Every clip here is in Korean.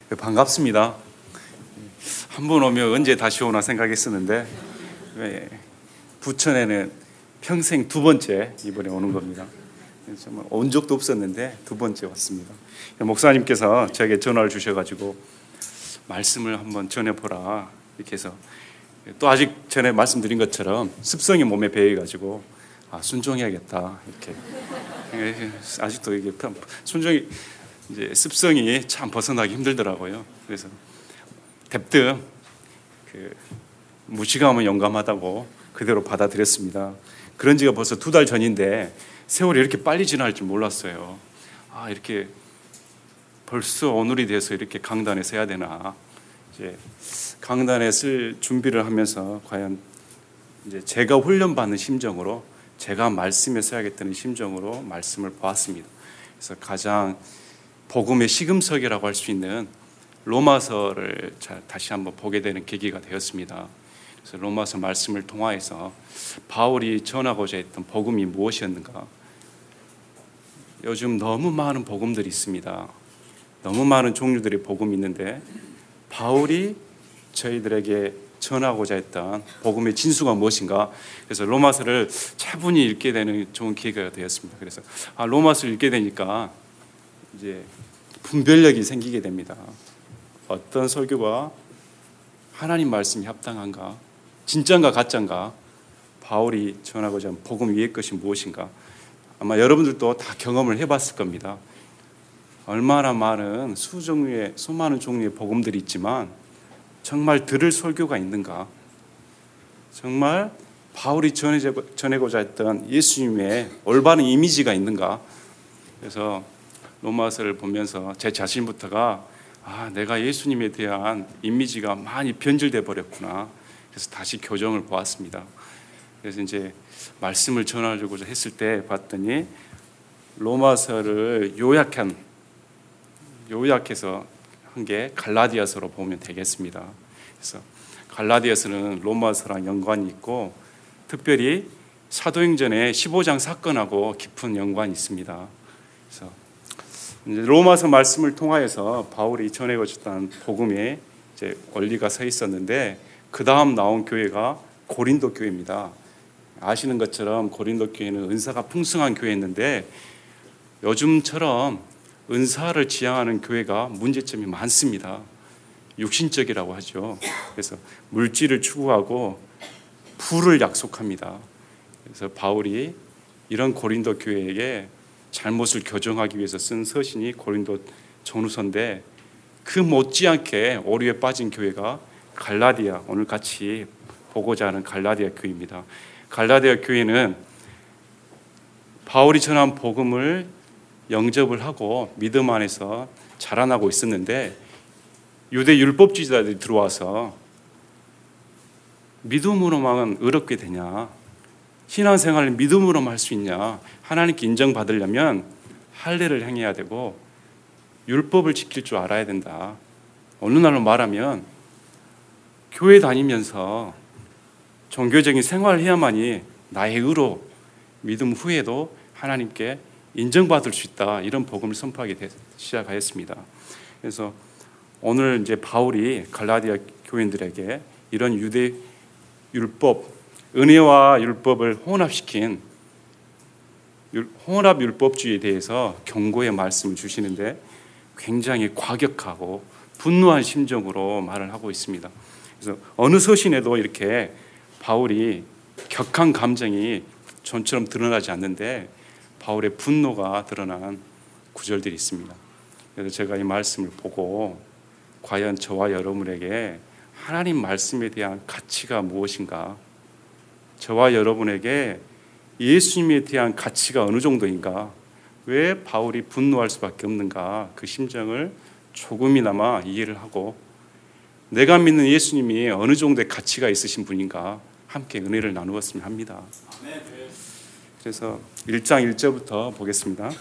반갑습니다. 한 번 오면 언제 다시 오나 생각했었는데 부천에는 평생 두 번째 이번에 오는 겁니다. 정말 온 적도 없었는데 두 번째 왔습니다. 목사님께서 저에게 전화를 주셔가지고 말씀을 한번 전해보라 이렇게 해서 또 아직 전에 말씀드린 것처럼 습성이 몸에 배어가지고 순종해야겠다 이렇게 아직도 이게 순종이 이제 습성이 참 벗어나기 힘들더라고요. 그래서 대뜸 무지감은 용감하다고 그대로 받아들였습니다. 그런 지가 벌써 2달 전인데 세월이 이렇게 빨리 지날 줄 몰랐어요. 이렇게 벌써 오늘이 돼서 이렇게 강단에 서야 되나. 이제 강단에 쓸 준비를 하면서 과연 이제 제가 훈련받는 심정으로 제가 말씀에 서야겠다는 심정으로 말씀을 보았습니다. 그래서 가장 복음의 시금석이라고 할 수 있는 로마서를 다시 한번 보게 되는 계기가 되었습니다. 그래서 로마서 말씀을 통하여서 바울이 전하고자 했던 복음이 무엇이었는가? 요즘 너무 많은 복음들이 있습니다. 너무 많은 종류들의 복음이 있는데 바울이 저희들에게 전하고자 했던 복음의 진수가 무엇인가? 그래서 로마서를 차분히 읽게 되는 좋은 기회가 되었습니다. 그래서 로마서를 읽게 되니까 이제 분별력이 생기게 됩니다. 어떤 설교가 하나님 말씀이 합당한가? 진짜인가 가짜인가? 바울이 전하고자 하는 복음 위의 것이 무엇인가? 아마 여러분들도 다 경험을 해봤을 겁니다. 얼마나 많은 수많은 종류의 복음들이 있지만 정말 들을 설교가 있는가? 정말 바울이 전하고자 했던 예수님의 올바른 이미지가 있는가? 그래서 로마서를 보면서 제 자신부터가 내가 예수님에 대한 이미지가 많이 변질돼 버렸구나. 그래서 다시 교정을 보았습니다. 그래서 이제 말씀을 전하려고 했을 때 봤더니 로마서를 요약해서 한 게 갈라디아서로 보면 되겠습니다. 그래서 갈라디아서는 로마서랑 연관이 있고 특별히 사도행전의 15장 사건하고 깊은 연관이 있습니다. 그래서 이제 로마서 말씀을 통하여서 바울이 전해고자 복음에 이제 원리가 서 있었는데 그 다음 나온 교회가 고린도 교회입니다. 아시는 것처럼 고린도 교회는 은사가 풍성한 교회였는데 요즘처럼 은사를 지향하는 교회가 문제점이 많습니다. 육신적이라고 하죠. 그래서 물질을 추구하고 부를 약속합니다. 그래서 바울이 이런 고린도 교회에게 잘못을 교정하기 위해서 쓴 서신이 고린도 전후서인데 그 못지않게 오류에 빠진 교회가 갈라디아, 오늘 같이 보고자 하는 갈라디아 교회입니다. 갈라디아 교회는 바울이 전한 복음을 영접을 하고 믿음 안에서 자라나고 있었는데 유대 율법주의자들이 들어와서 믿음으로만 의롭게 되냐? 신앙생활을 믿음으로만 할 수 있냐? 하나님께 인정받으려면 할례를 행해야 되고 율법을 지킬 줄 알아야 된다. 어느 날로 말하면 교회 다니면서 종교적인 생활을 해야만이 나의 의로 믿음 후에도 하나님께 인정받을 수 있다. 이런 복음을 선포하게 시작하였습니다. 그래서 오늘 이제 바울이 갈라디아 교인들에게 이런 유대 율법, 은혜와 율법을 혼합시킨 혼합 율법주의에 대해서 경고의 말씀을 주시는데 굉장히 과격하고 분노한 심정으로 말을 하고 있습니다. 그래서 어느 서신에도 이렇게 바울이 격한 감정이 전처럼 드러나지 않는데 바울의 분노가 드러난 구절들이 있습니다. 그래서 제가 이 말씀을 보고 과연 저와 여러분에게 하나님 말씀에 대한 가치가 무엇인가? 저와 여러분에게 예수님에 대한 가치가 어느 정도인가? 왜 바울이 분노할 수밖에 없는가? 그 심정을 조금이나마 이해를 하고 내가 믿는 예수님이 어느 정도의 가치가 있으신 분인가? 함께 은혜를 나누었으면 합니다. 그래서 1장 1절부터 보겠습니다.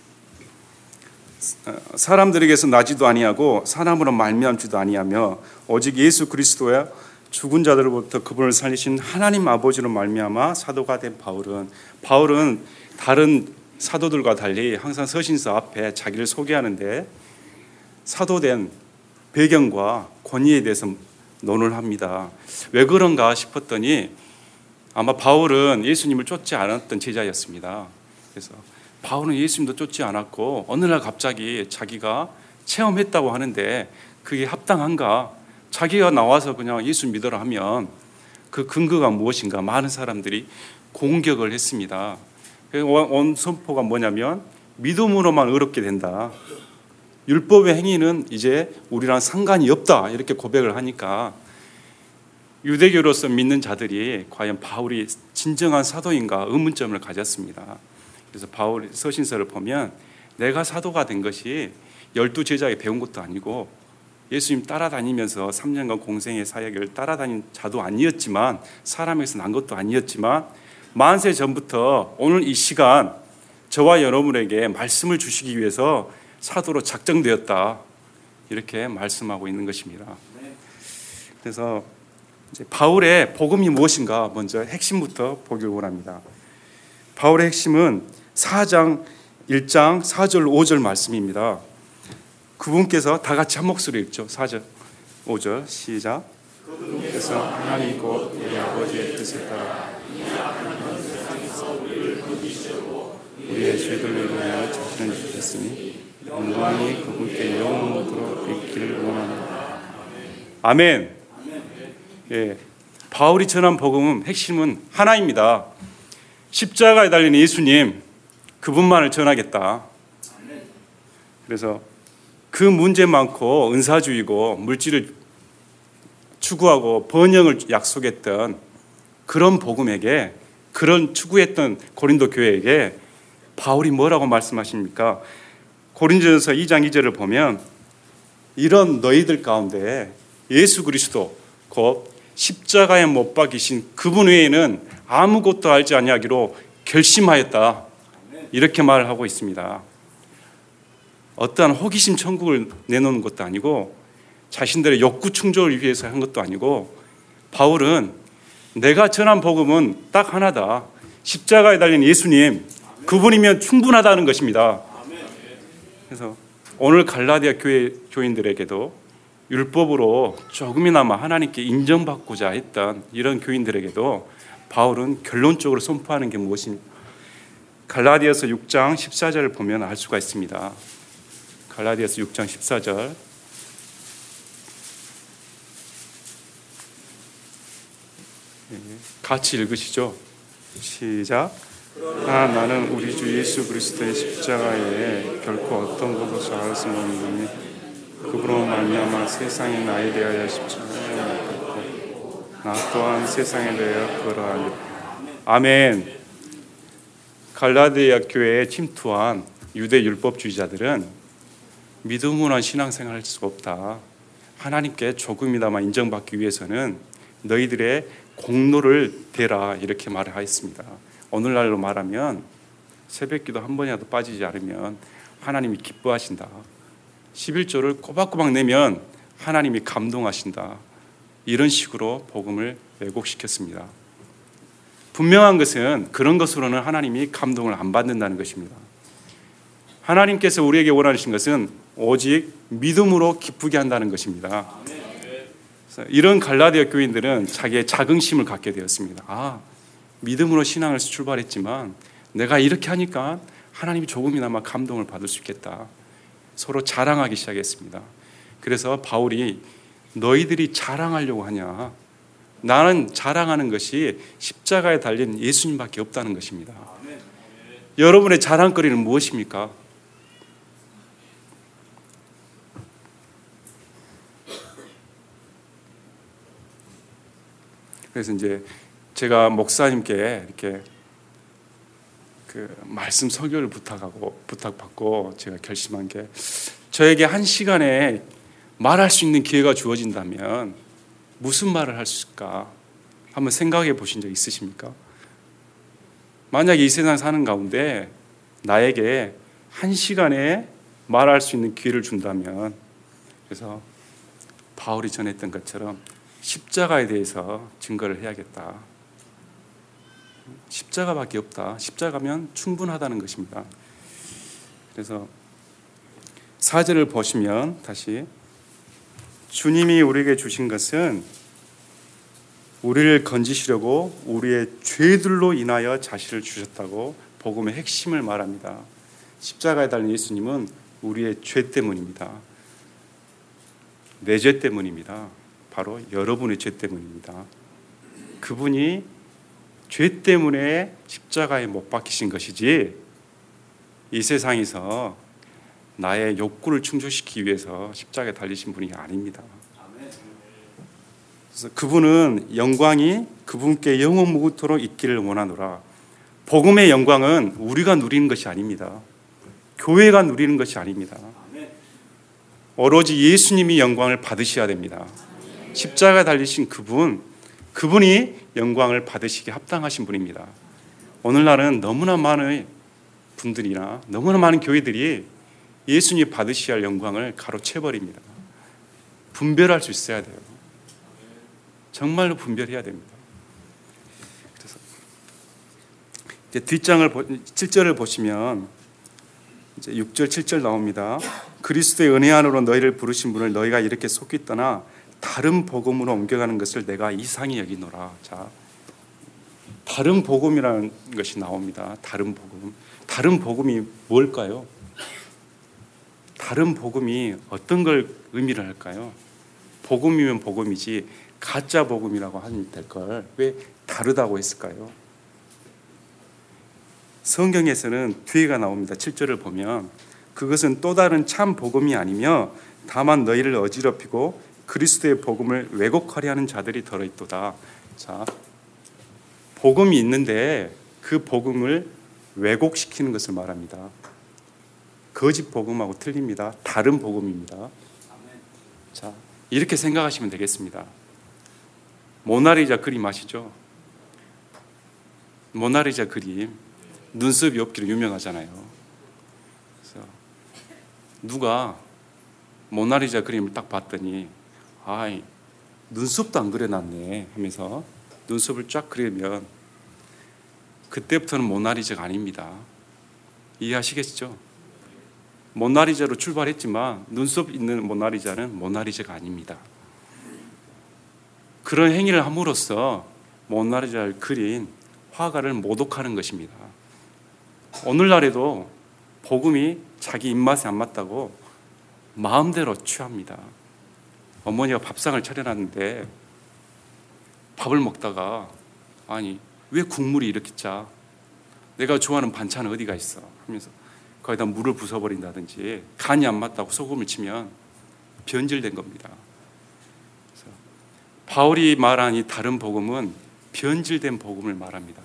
사람들에게서 나지도 아니하고 사람으로 말미암지도 아니하며 오직 예수 그리스도야 죽은 자들로부터 그분을 살리신 하나님 아버지로 말미암아 사도가 된 바울은 다른 사도들과 달리 항상 서신서 앞에 자기를 소개하는데 사도된 배경과 권위에 대해서 논을 합니다. 왜 그런가 싶었더니 아마 바울은 예수님을 쫓지 않았던 제자였습니다. 그래서 바울은 예수님도 쫓지 않았고 어느 날 갑자기 자기가 체험했다고 하는데 그게 합당한가? 자기가 나와서 그냥 예수 믿으라 하면 그 근거가 무엇인가? 많은 사람들이 공격을 했습니다. 온 선포가 뭐냐면 믿음으로만 의롭게 된다. 율법의 행위는 이제 우리랑 상관이 없다. 이렇게 고백을 하니까 유대교로서 믿는 자들이 과연 바울이 진정한 사도인가 의문점을 가졌습니다. 그래서 바울 서신서를 보면 내가 사도가 된 것이 12제자에 배운 것도 아니고 예수님 따라다니면서 3년간 공생의 사역을 따라다닌 자도 아니었지만 사람에게서 난 것도 아니었지만 만세 전부터 오늘 이 시간 저와 여러분에게 말씀을 주시기 위해서 사도로 작정되었다. 이렇게 말씀하고 있는 것입니다. 그래서 이제 바울의 복음이 무엇인가 먼저 핵심부터 보길 원합니다. 바울의 핵심은 4장 1장 4절 5절 말씀입니다. 그분께서 다 같이 한 목소리 읽죠. 4절 5절 시작. 그분께서 하나님 곧 우리 아버지의 뜻에 따라 우리의 죄들을 위하여 자신을 주셨으니 영광이 그분께 영원토록 있기를 원합니다. 아멘. 예, 바울이 전한 복음은 핵심은 하나입니다. 십자가에 달린 예수님 그분만을 전하겠다. 그래서 그 문제 많고 은사주의고 물질을 추구하고 번영을 약속했던 그런 복음에게 그런 추구했던 고린도 교회에게 바울이 뭐라고 말씀하십니까? 고린도전서 2장 2절을 보면 이런 너희들 가운데 예수 그리스도 곧 십자가에 못 박이신 그분 외에는 아무것도 알지 아니하기로 결심하였다. 이렇게 말을 하고 있습니다. 어떠한 호기심 천국을 내놓는 것도 아니고 자신들의 욕구 충족을 위해서 한 것도 아니고 바울은 내가 전한 복음은 딱 하나다. 십자가에 달린 예수님 그분이면 충분하다는 것입니다. 그래서 오늘 갈라디아 교회 교인들에게도 율법으로 조금이나마 하나님께 인정받고자 했던 이런 교인들에게도 바울은 결론적으로 선포하는 게 무엇입니까? 갈라디아서 6장 14절을 보면 알 수가 있습니다. 갈라디아서 6장 14절 같이 읽으시죠. 시작. 그러나 나는 우리 주 예수 그리스도의 십자가에 결코 어떤 것도 잘할 수 없느니 그분으로 말미암아 세상에 나에 대하여 십자가에 못 박고 나 또한 세상에 대하여 그러하리라. 아멘. 갈라디아 교회에 침투한 유대 율법주의자들은 믿음으로는 신앙생활을 할 수가 없다. 하나님께 조금이나마 인정받기 위해서는 너희들의 공로를 대라 이렇게 말을 하였습니다. 오늘날로 말하면 새벽기도 한 번이라도 빠지지 않으면 하나님이 기뻐하신다. 11조를 꼬박꼬박 내면 하나님이 감동하신다. 이런 식으로 복음을 왜곡시켰습니다. 분명한 것은 그런 것으로는 하나님이 감동을 안 받는다는 것입니다. 하나님께서 우리에게 원하시는 것은 오직 믿음으로 기쁘게 한다는 것입니다. 이런 갈라디아 교인들은 자기의 자긍심을 갖게 되었습니다. 믿음으로 신앙을 출발했지만 내가 이렇게 하니까 하나님이 조금이나마 감동을 받을 수 있겠다. 서로 자랑하기 시작했습니다. 그래서 바울이 너희들이 자랑하려고 하냐? 나는 자랑하는 것이 십자가에 달린 예수님밖에 없다는 것입니다. 여러분의 자랑거리는 무엇입니까? 그래서 이제 제가 목사님께 이렇게 그 말씀 설교를 부탁받고 제가 결심한 게 저에게 한 시간에 말할 수 있는 기회가 주어진다면 무슨 말을 할 수 있을까? 한번 생각해 보신 적 있으십니까? 만약에 이 세상 사는 가운데 나에게 한 시간에 말할 수 있는 기회를 준다면 그래서 바울이 전했던 것처럼 십자가에 대해서 증거를 해야겠다. 십자가밖에 없다. 십자가면 충분하다는 것입니다. 그래서 4절을 보시면 다시 주님이 우리에게 주신 것은 우리를 건지시려고 우리의 죄들로 인하여 자신을 주셨다고 복음의 핵심을 말합니다. 십자가에 달린 예수님은 우리의 죄 때문입니다. 내 죄 때문입니다. 바로 여러분의 죄 때문입니다. 그분이 죄 때문에 십자가에 못 박히신 것이지 이 세상에서 나의 욕구를 충족시키기 위해서 십자가에 달리신 분이 아닙니다. 그래서 그분은 영광이 그분께 영원무궁토록 있기를 원하노라. 복음의 영광은 우리가 누리는 것이 아닙니다. 교회가 누리는 것이 아닙니다. 오로지 예수님이 영광을 받으셔야 됩니다. 십자가에 달리신 그분이 영광을 받으시기에 합당하신 분입니다. 오늘날은 너무나 많은 분들이나 너무나 많은 교회들이 예수님이 받으셔야 할 영광을 가로채버립니다. 분별할 수 있어야 돼요. 정말로 분별해야 됩니다. 그래서 이제 뒷장을 7절을 보시면 이제 6절 7절 나옵니다. 그리스도의 은혜 안으로 너희를 부르신 분을 너희가 이렇게 속히 떠나 다른 복음으로 옮겨가는 것을 내가 이상히 여기노라. 자, 다른 복음이라는 것이 나옵니다. 다른 복음. 다른 복음이 뭘까요? 다른 복음이 어떤 걸 의미를 할까요? 복음이면 복음이지 가짜 복음이라고 하면 될 걸 왜 다르다고 했을까요? 성경에서는 뒤에가 나옵니다. 7절을 보면 그것은 또 다른 참 복음이 아니며 다만 너희를 어지럽히고 그리스도의 복음을 왜곡하려 하는 자들이 더러있도다. 자, 복음이 있는데 그 복음을 왜곡시키는 것을 말합니다. 거짓 복음하고 틀립니다. 다른 복음입니다. 자, 이렇게 생각하시면 되겠습니다. 모나리자 그림 아시죠? 모나리자 그림 눈썹이 없기로 유명하잖아요. 그래서 누가 모나리자 그림을 딱 봤더니 아이 눈썹도 안 그려놨네 하면서 눈썹을 쫙 그리면 그때부터는 모나리자가 아닙니다. 이해하시겠죠? 모나리자로 출발했지만 눈썹 있는 모나리자는 모나리자가 아닙니다. 그런 행위를 함으로써 모나리자를 그린 화가를 모독하는 것입니다. 오늘날에도 복음이 자기 입맛에 안 맞다고 마음대로 취합니다. 어머니가 밥상을 차려놨는데 밥을 먹다가 아니 왜 국물이 이렇게 짜? 내가 좋아하는 반찬은 어디가 있어? 하면서 거기다 물을 부숴버린다든지 간이 안 맞다고 소금을 치면 변질된 겁니다. 그래서 바울이 말한 이 다른 복음은 변질된 복음을 말합니다.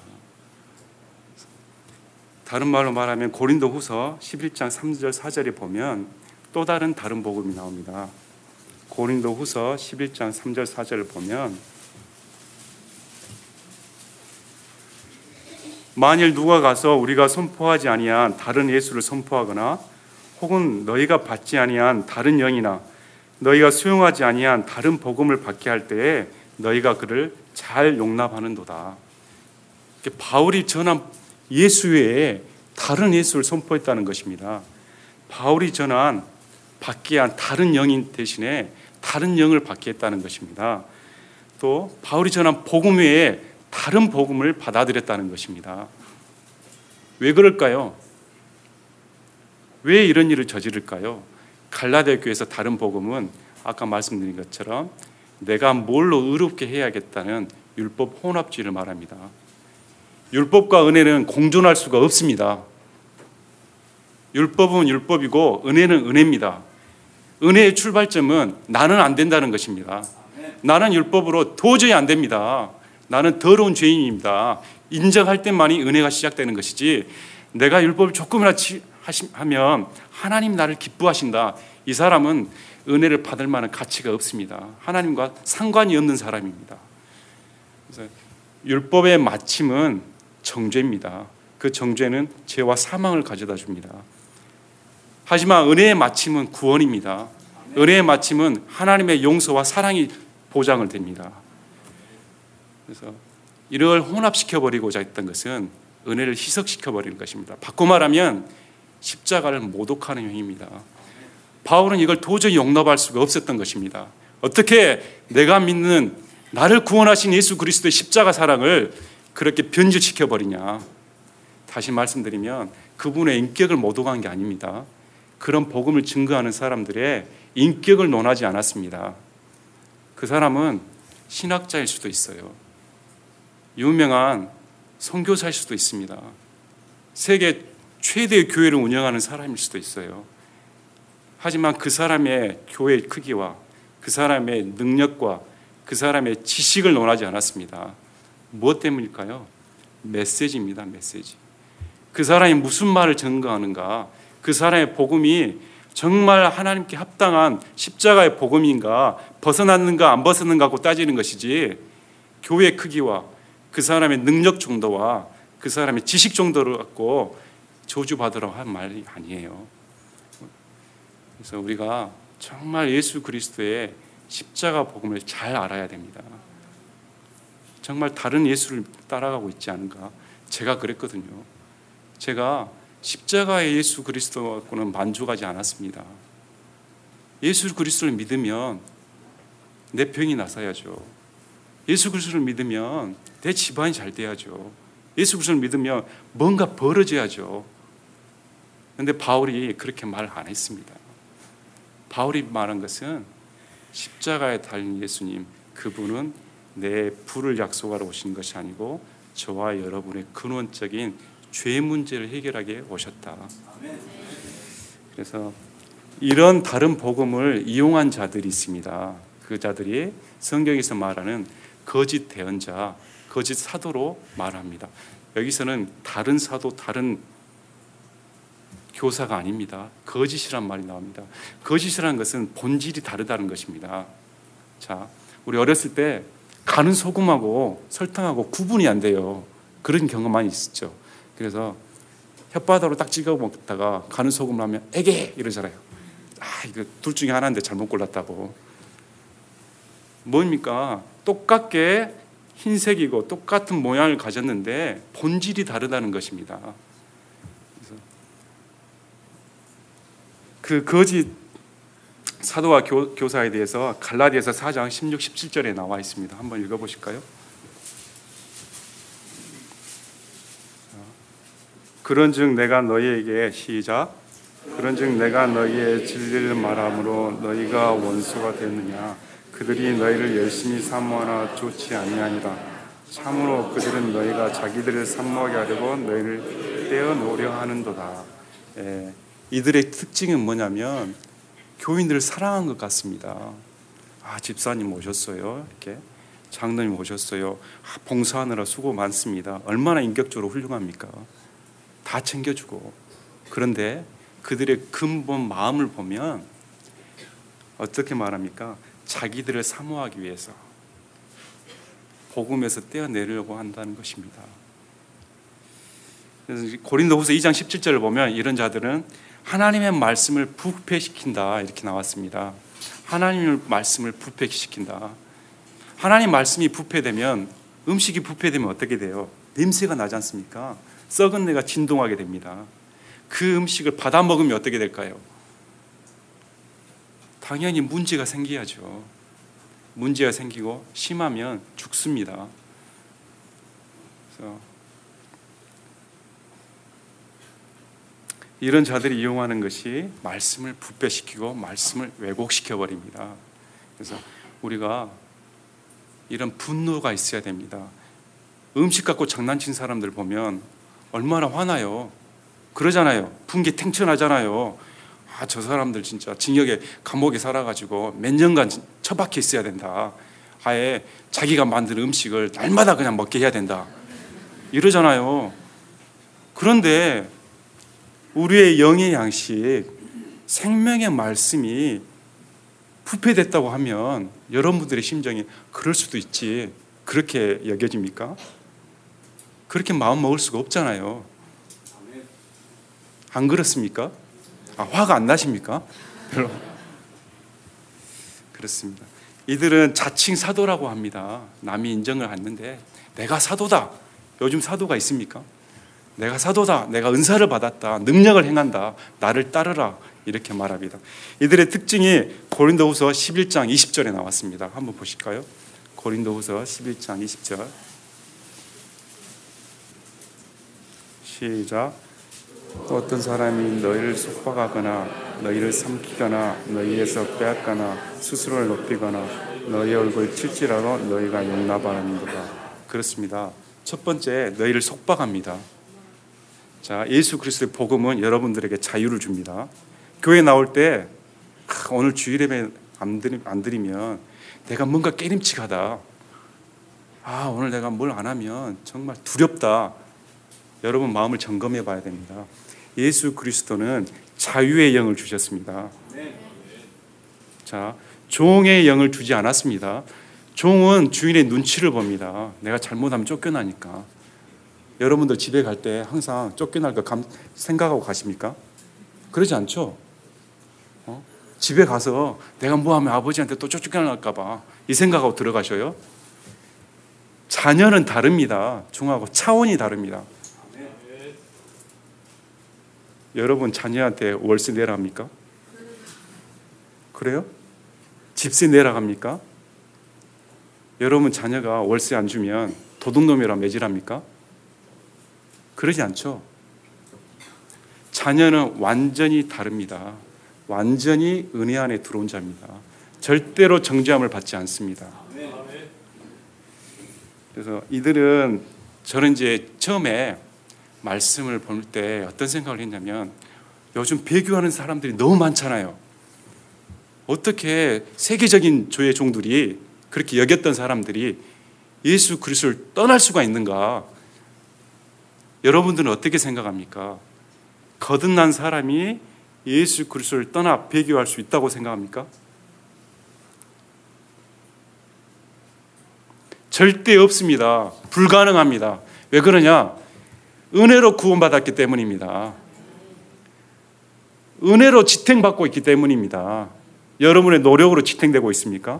다른 말로 말하면 고린도후서 11장 3절 4절에 보면 또 다른 복음이 나옵니다. 고린도후서 11장 3절 4절을 보면 만일 누가 가서 우리가 선포하지 아니한 다른 예수를 선포하거나 혹은 너희가 받지 아니한 다른 영이나 너희가 수용하지 아니한 다른 복음을 받게 할 때에 너희가 그를 잘 용납하는도다. 바울이 전한 예수 외에 다른 예수를 선포했다는 것입니다. 바울이 전한 받게 한 다른 영인 대신에 다른 영을 받게 했다는 것입니다. 또 바울이 전한 복음 외에 다른 복음을 받아들였다는 것입니다. 왜 그럴까요? 왜 이런 일을 저지를까요? 갈라디아 교회에서 다른 복음은 아까 말씀드린 것처럼 내가 뭘로 의롭게 해야겠다는 율법 혼합주의를 말합니다. 율법과 은혜는 공존할 수가 없습니다. 율법은 율법이고 은혜는 은혜입니다. 은혜의 출발점은 나는 안 된다는 것입니다. 나는 율법으로 도저히 안 됩니다. 나는 더러운 죄인입니다. 인정할 때만이 은혜가 시작되는 것이지 내가 율법을 조금이라도 하면 하나님 나를 기뻐하신다. 이 사람은 은혜를 받을 만한 가치가 없습니다. 하나님과 상관이 없는 사람입니다. 그래서 율법의 마침은 정죄입니다. 그 정죄는 죄와 사망을 가져다 줍니다. 하지만 은혜의 마침은 구원입니다. 은혜의 마침은 하나님의 용서와 사랑이 보장을 됩니다. 그래서 이걸 혼합시켜버리고자 했던 것은 은혜를 희석시켜버리는 것입니다. 바꿔 말하면 십자가를 모독하는 행위입니다. 바울은 이걸 도저히 용납할 수가 없었던 것입니다. 어떻게 내가 믿는 나를 구원하신 예수 그리스도의 십자가 사랑을 그렇게 변질시켜 버리냐. 다시 말씀드리면 그분의 인격을 모독한 게 아닙니다. 그런 복음을 증거하는 사람들의 인격을 논하지 않았습니다. 그 사람은 신학자일 수도 있어요. 유명한 선교사일 수도 있습니다. 세계 최대의 교회를 운영하는 사람일 수도 있어요. 하지만 그 사람의 교회의 크기와 그 사람의 능력과 그 사람의 지식을 논하지 않았습니다. 무엇 때문일까요? 메시지입니다. 메시지. 그 사람이 무슨 말을 증거하는가, 그 사람의 복음이 정말 하나님께 합당한 십자가의 복음인가, 벗어났는가 안 벗어났는가 하고 따지는 것이지, 교회의 크기와 그 사람의 능력 정도와 그 사람의 지식 정도를 갖고 저주받으라고 한 말이 아니에요. 그래서 우리가 정말 예수 그리스도의 십자가 복음을 잘 알아야 됩니다. 정말 다른 예수를 따라가고 있지 않은가? 제가 그랬거든요. 제가 십자가의 예수 그리스도하고는 만족하지 않았습니다. 예수 그리스도를 믿으면 내 병이 나서야죠. 예수 그리스도를 믿으면 내 집안이 잘 돼야죠. 예수 그리스도를 믿으면 뭔가 벌어져야죠. 그런데 바울이 그렇게 말 안 했습니다. 바울이 말한 것은 십자가에 달린 예수님, 그분은 내 부를 약속하러 오신 것이 아니고 저와 여러분의 근원적인 죄 문제를 해결하게 오셨다. 그래서 이런 다른 복음을 이용한 자들이 있습니다. 그 자들이 성경에서 말하는 거짓 대언자, 거짓 사도로 말합니다. 여기서는 다른 사도, 다른 교사가 아닙니다. 거짓이란 말이 나옵니다. 거짓이라는 것은 본질이 다르다는 것입니다. 자, 우리 어렸을 때 가는 소금하고 설탕하고 구분이 안 돼요. 그런 경험 많이 있었죠. 그래서 혓바닥으로 딱 찍어 먹다가 가는 소금을 하면 에게 이러잖아요. 이거 둘 중에 하나인데 잘못 골랐다고. 뭡니까? 똑같게 흰색이고 똑같은 모양을 가졌는데 본질이 다르다는 것입니다. 그래서 그 거짓 사도와 교사에 대해서 갈라디아서 4장 16, 17절에 나와 있습니다. 한번 읽어보실까요? 그런즉 내가 너희에게 시작. 그런즉 내가 너희의 진리를 말함으로 너희가 원수가 되느냐? 그들이 너희를 열심히 사모하나 좋지 아니하니라. 참으로 그들은 너희가 자기들을 삽모하게 하려고 너희를 떼어놓으려 하는도다. 이들의 특징은 뭐냐면 교인들을 사랑한 것 같습니다. 집사님 오셨어요. 이렇게 장로님 오셨어요. 봉사하느라 수고 많습니다. 얼마나 인격적으로 훌륭합니까? 다 챙겨주고. 그런데 그들의 근본 마음을 보면 어떻게 말합니까? 자기들을 사모하기 위해서 복음에서 떼어내려고 한다는 것입니다. 그래서 고린도후서 2장 17절을 보면 이런 자들은 하나님의 말씀을 부패시킨다 이렇게 나왔습니다. 하나님의 말씀을 부패시킨다. 하나님 말씀이 부패되면, 음식이 부패되면 어떻게 돼요? 냄새가 나지 않습니까? 썩은 내가 진동하게 됩니다. 그 음식을 받아 먹으면 어떻게 될까요? 당연히 문제가 생겨야죠. 문제가 생기고 심하면 죽습니다. 그래서 이런 자들이 이용하는 것이 말씀을 부패시키고 말씀을 왜곡시켜 버립니다. 그래서 우리가 이런 분노가 있어야 됩니다. 음식 갖고 장난친 사람들 보면 얼마나 화나요. 그러잖아요. 분개 탱천하잖아요. 저 사람들 진짜 징역에 감옥에 살아가지고 몇 년간 처박혀 있어야 된다. 아예 자기가 만든 음식을 날마다 그냥 먹게 해야 된다. 이러잖아요. 그런데 우리의 영의 양식, 생명의 말씀이 부패됐다고 하면 여러분들의 심정이 그럴 수도 있지. 그렇게 여겨집니까? 그렇게 마음 먹을 수가 없잖아요. 안 그렇습니까? 화가 안 나십니까? 별로. 그렇습니다. 이들은 자칭 사도라고 합니다. 남이 인정을 하는데 내가 사도다. 요즘 사도가 있습니까? 내가 사도다. 내가 은사를 받았다. 능력을 행한다. 나를 따르라. 이렇게 말합니다. 이들의 특징이 고린도후서 11장 20절에 나왔습니다. 한번 보실까요? 고린도후서 11장 20절 시작. 또 어떤 사람이 너희를 속박하거나 너희를 삼키거나 너희에서 빼앗거나 스스로를 높이거나 너희 얼굴 칠지라도 너희가 용납하는도다. 그렇습니다. 첫 번째, 너희를 속박합니다. 자, 예수 그리스도의 복음은 여러분들에게 자유를 줍니다. 교회 나올 때 오늘 주일예배 안 드리면 내가 뭔가 깨림칙하다, 오늘 내가 뭘 안 하면 정말 두렵다, 여러분 마음을 점검해 봐야 됩니다. 예수 그리스도는 자유의 영을 주셨습니다. 자, 종의 영을 주지 않았습니다. 종은 주인의 눈치를 봅니다. 내가 잘못하면 쫓겨나니까. 여러분들 집에 갈 때 항상 쫓겨날 거 생각하고 가십니까? 그러지 않죠? 집에 가서 내가 뭐 하면 아버지한테 또 쫓겨날까 봐 이 생각하고 들어가셔요? 자녀는 다릅니다. 종하고 차원이 다릅니다. 여러분 자녀한테 월세 내라 합니까? 그래요? 집세 내라 합니까? 여러분 자녀가 월세 안 주면 도둑놈이라 매질합니까? 그러지 않죠. 자녀는 완전히 다릅니다. 완전히 은혜 안에 들어온 자입니다. 절대로 정죄함을 받지 않습니다. 그래서 이들은, 저는 이제 처음에 말씀을 볼 때 어떤 생각을 했냐면, 요즘 배교하는 사람들이 너무 많잖아요. 어떻게 세계적인 교회 종들이, 그렇게 여겼던 사람들이 예수 그리스도를 떠날 수가 있는가? 여러분들은 어떻게 생각합니까? 거듭난 사람이 예수 그리스도를 떠나 배교할 수 있다고 생각합니까? 절대 없습니다. 불가능합니다. 왜 그러냐? 은혜로 구원받았기 때문입니다. 은혜로 지탱받고 있기 때문입니다. 여러분의 노력으로 지탱되고 있습니까?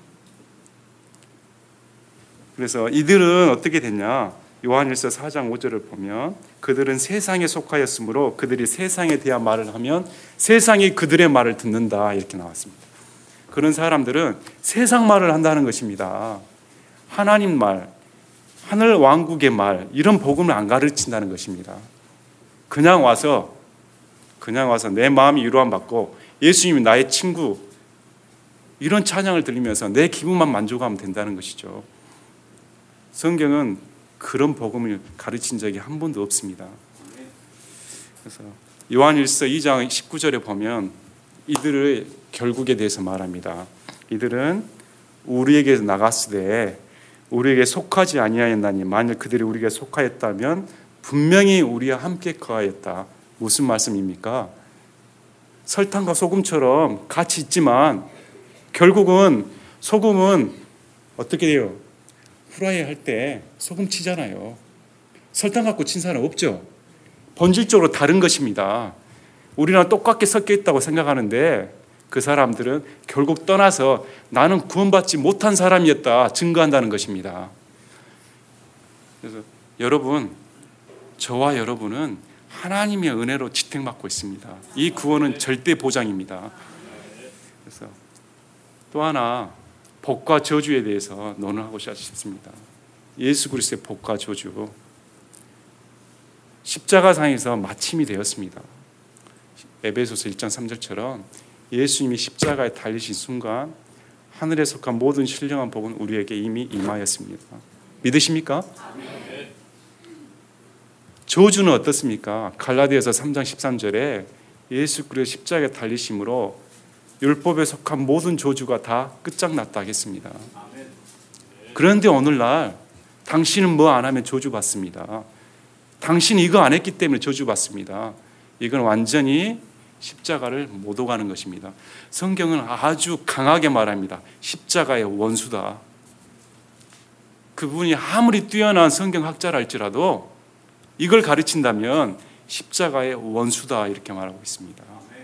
그래서 이들은 어떻게 됐냐? 요한일서 4장 5절을 보면, 그들은 세상에 속하였으므로 그들이 세상에 대한 말을 하면 세상이 그들의 말을 듣는다, 이렇게 나왔습니다. 그런 사람들은 세상 말을 한다는 것입니다. 하나님 말, 하늘 왕국의 말, 이런 복음을 안 가르친다는 것입니다. 그냥 와서 내 마음이 위로함 받고 예수님이 나의 친구, 이런 찬양을 들리면서 내 기분만 만족하면 된다는 것이죠. 성경은 그런 복음을 가르친 적이 한 번도 없습니다. 그래서 요한일서 2장 19절에 보면 이들의 결국에 대해서 말합니다. 이들은 우리에게서 나갔으되 우리에게 속하지 아니하였나니 만일 그들이 우리에게 속하였다면 분명히 우리와 함께 거하였다. 무슨 말씀입니까? 설탕과 소금처럼 같이 있지만 결국은 소금은 어떻게 돼요? 후라이 할 때 소금 치잖아요. 설탕 갖고 친 사람 없죠? 본질적으로 다른 것입니다. 우리랑 똑같게 섞여 있다고 생각하는데 그 사람들은 결국 떠나서 나는 구원받지 못한 사람이었다 증거한다는 것입니다. 그래서 여러분, 저와 여러분은 하나님의 은혜로 지탱받고 있습니다. 이 구원은 절대 보장입니다. 그래서 또 하나 복과 저주에 대해서 논의하고 싶습니다. 예수 그리스도의 복과 저주, 십자가상에서 마침이 되었습니다. 에베소서 1장 3절처럼 예수님이 십자가에 달리신 순간 하늘에 속한 모든 신령한 복은 우리에게 이미 임하였습니다. 믿으십니까? 저주는 어떻습니까? 갈라디아서 3장 13절에 예수 그리스도 십자가에 달리심으로 율법에 속한 모든 저주가 다 끝장났다 하겠습니다. 그런데 오늘날 당신은 뭐 안 하면 저주받습니다. 당신이 이거 안 했기 때문에 저주받습니다. 이건 완전히 십자가를 못 오가는 것입니다. 성경은 아주 강하게 말합니다. 십자가의 원수다. 그분이 아무리 뛰어난 성경학자라 할지라도 이걸 가르친다면 십자가의 원수다, 이렇게 말하고 있습니다.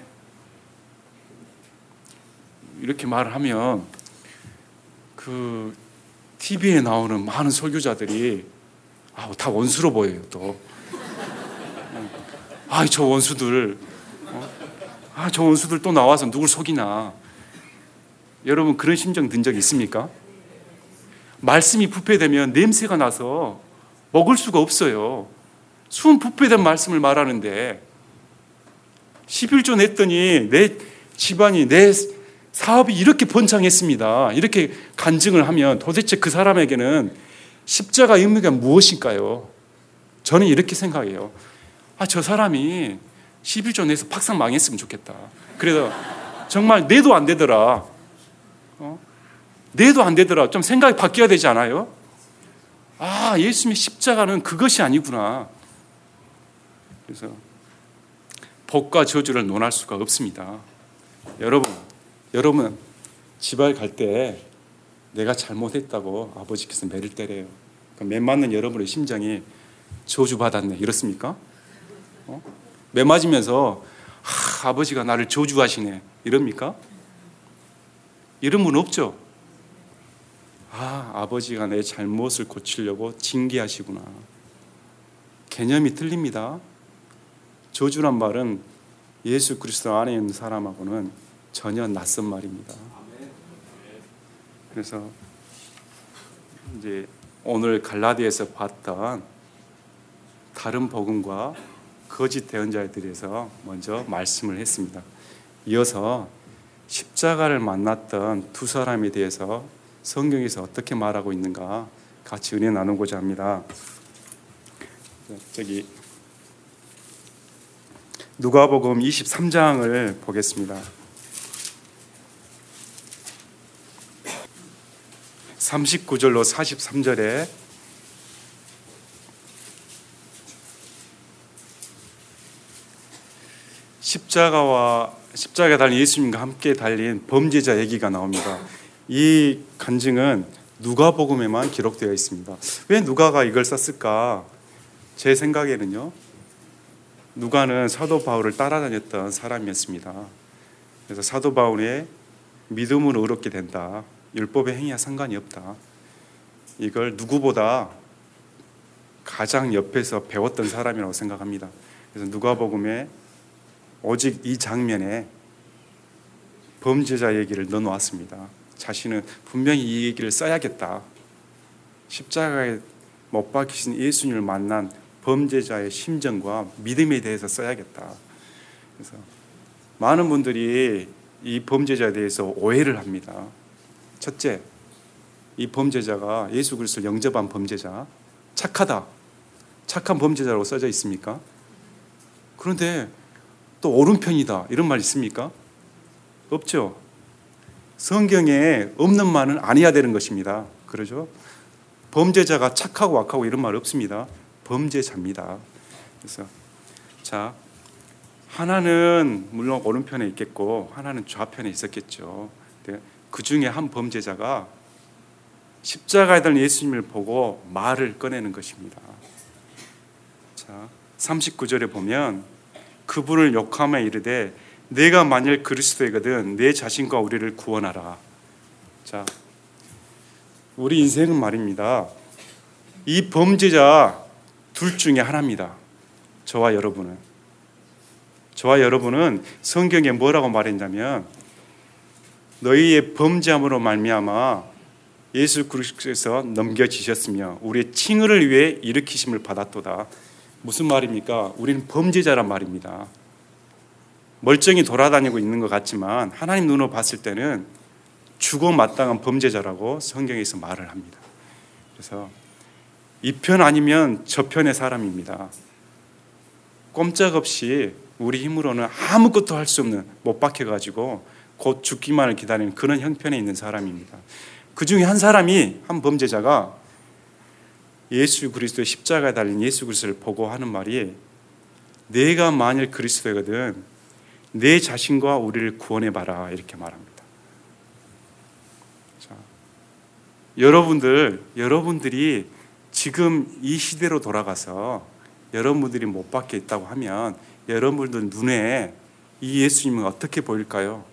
이렇게 말을 하면 그 TV에 나오는 많은 설교자들이 다 원수로 보여요. 또 저 원수들 저 원수들 또 나와서 누굴 속이나. 여러분 그런 심정 든 적 있습니까? 말씀이 부패되면 냄새가 나서 먹을 수가 없어요. 순 부패된 말씀을 말하는데 11조 냈더니 내 집안이, 내 사업이 이렇게 번창했습니다. 이렇게 간증을 하면 도대체 그 사람에게는 십자가의 의미가 무엇일까요? 저는 이렇게 생각해요. 저 사람이 11조 내서 팍상 망했으면 좋겠다. 그래서 정말 내도 안 되더라. 내도 안 되더라. 좀 생각이 바뀌어야 되지 않아요? 예수님의 십자가는 그것이 아니구나. 그래서 복과 저주를 논할 수가 없습니다. 여러분 집에 갈 때 내가 잘못했다고 아버지께서 매를 때려요. 매 맞는 여러분의 심정이 저주받았네 이렇습니까? 매 맞으면서 아버지가 나를 저주하시네 이럽니까? 이런 분 없죠? 아버지가 내 잘못을 고치려고 징계하시구나. 개념이 틀립니다. 저주란 말은 예수 그리스도 안에 있는 사람하고는 전혀 낯선 말입니다. 그래서 이제 오늘 갈라디아에서 봤던 다른 복음과 거짓 대언자에 대해서 먼저 말씀을 했습니다. 이어서 십자가를 만났던 두 사람에 대해서 성경에서 어떻게 말하고 있는가 같이 은혜 나누고자 합니다. 누가복음 23장을 보겠습니다. 39절로 43절에 십자가에 달린 예수님과 함께 달린 범죄자 얘기가 나옵니다. 이 간증은 누가복음에만 기록되어 있습니다. 왜 누가가 이걸 썼을까? 제 생각에는요, 누가는 사도 바울을 따라다녔던 사람이었습니다. 그래서 사도 바울의 믿음으로 의롭게 된다, 율법의 행위와 상관이 없다, 이걸 누구보다 가장 옆에서 배웠던 사람이라고 생각합니다. 그래서 누가복음에 오직 이 장면에 범죄자 얘기를 넣어놓았습니다. 자신은 분명히 이 얘기를 써야겠다. 십자가에 못 박히신 예수님을 만난 범죄자의 심정과 믿음에 대해서 써야겠다. 그래서 많은 분들이 이 범죄자에 대해서 오해를 합니다. 첫째, 이 범죄자가 예수 그리스도를 영접한 범죄자, 착하다, 착한 범죄자라고 써져 있습니까? 그런데 또 오른편이다 이런 말 있습니까? 없죠. 성경에 없는 말은 아니어야 되는 것입니다. 그러죠? 범죄자가 착하고 악하고 이런 말 없습니다. 범죄자입니다. 그래서 하나는 물론 오른편에 있겠고 하나는 좌편에 있었겠죠. 그 중에 한 범죄자가 십자가에 달린 예수님을 보고 말을 꺼내는 것입니다. 39절에 보면 그분을 욕하며 이르되 내가 만일 그리스도이거든 내 자신과 우리를 구원하라. 우리 인생은 말입니다. 이 범죄자 둘 중에 하나입니다. 저와 여러분은 성경에 뭐라고 말했냐면 너희의 범죄함으로 말미암아 예수 그리스도께서 넘겨지셨으며 우리의 칭의를 위해 일으키심을 받았도다. 무슨 말입니까? 우리는 범죄자란 말입니다. 멀쩡히 돌아다니고 있는 것 같지만 하나님 눈으로 봤을 때는 죽어 마땅한 범죄자라고 성경에서 말을 합니다. 그래서 이 편 아니면 저 편의 사람입니다. 꼼짝없이 우리 힘으로는 아무것도 할 수 없는, 못 박혀가지고 곧 죽기만을 기다리는 그런 형편에 있는 사람입니다. 그 중에 한 사람이, 한 범죄자가 예수 그리스도의 십자가에 달린 예수 그리스도를 보고 하는 말이 내가 만일 그리스도거든 내 자신과 우리를 구원해봐라 이렇게 말합니다. 여러분들이 지금 이 시대로 돌아가서 여러분들이 못 박혀 있다고 하면 여러분들 눈에 이 예수님은 어떻게 보일까요?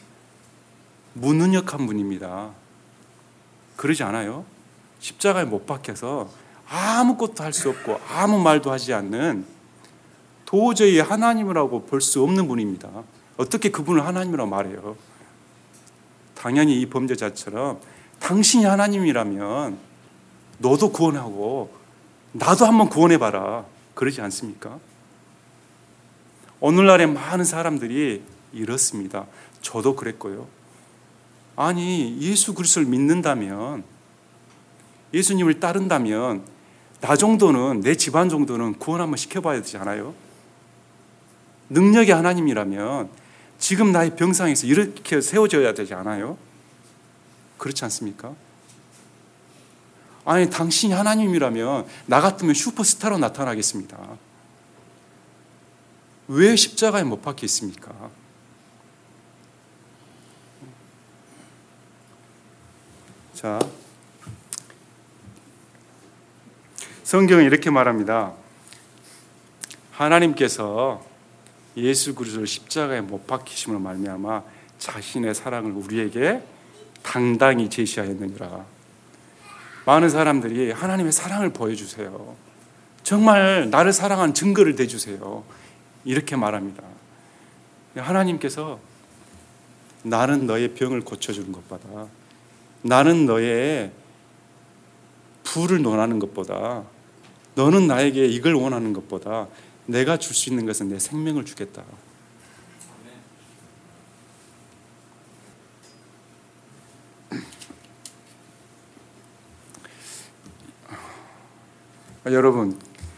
무능력한 분입니다. 그러지 않아요? 십자가에 못 박혀서 아무것도 할 수 없고 아무 말도 하지 않는, 도저히 하나님이라고 볼 수 없는 분입니다. 어떻게 그분을 하나님이라고 말해요? 당연히 이 범죄자처럼 당신이 하나님이라면 너도 구원하고 나도 한번 구원해봐라, 그러지 않습니까? 오늘날의 많은 사람들이 이렇습니다. 저도 그랬고요. 아니, 예수 그리스도를 믿는다면, 예수님을 따른다면 나 정도는, 내 집안 정도는 구원 한번 시켜봐야 되지 않아요? 능력이 하나님이라면 지금 나의 병상에서 이렇게 세워져야 되지 않아요? 그렇지 않습니까? 아니, 당신이 하나님이라면 나 같으면 슈퍼스타로 나타나겠습니다. 왜 십자가에 못 박혔습니까? 자, 성경은 이렇게 말합니다. 하나님께서 예수 그리스도를 십자가에 못 박히심으로 말미암아 자신의 사랑을 우리에게 당당히 제시하였느니라. 많은 사람들이 하나님의 사랑을 보여주세요, 정말 나를 사랑하는 증거를 대주세요, 이렇게 말합니다. 하나님께서 나는 너의 병을 고쳐주는 것보다, 나는 너의 부를 논하는 것보다, 너는 나에게 이걸 원하는 것보다 내가 줄 수 있는 것은 내 생명을 주겠다. 여러분,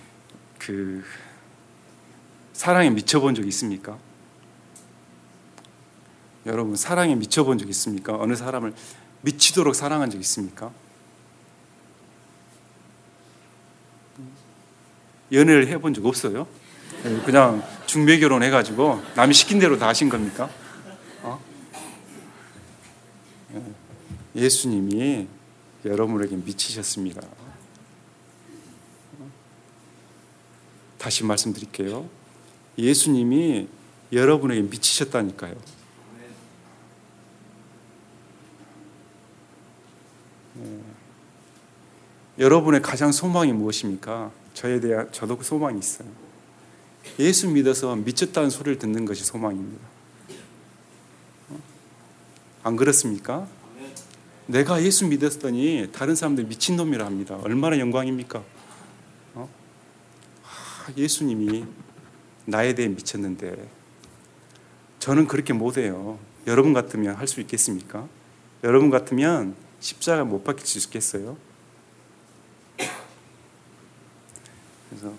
사랑에 미쳐본 적 있습니까? 여러분, 사랑에 미쳐본 적 있습니까? 어느 사람을 미치도록 사랑한 적 있습니까? 연애를 해본 적 없어요? 그냥 중매 결혼해가지고 남이 시킨 대로 다 하신 겁니까? 예수님이 여러분에게 미치셨습니다. 다시 말씀드릴게요. 예수님이 여러분에게 미치셨다니까요. 여러분의 가장 소망이 무엇입니까? 저에 대한 저도 그 소망이 있어요. 예수 믿어서 미쳤다는 소리를 듣는 것이 소망입니다. 안 그렇습니까? 내가 예수 믿었더니 다른 사람들이 미친놈이라 합니다. 얼마나 영광입니까? 예수님이 나에 대해 미쳤는데 저는 그렇게 못해요. 여러분 같으면 할 수 있겠습니까? 여러분 같으면 십자가 못 박힐 수 있겠어요? 그래서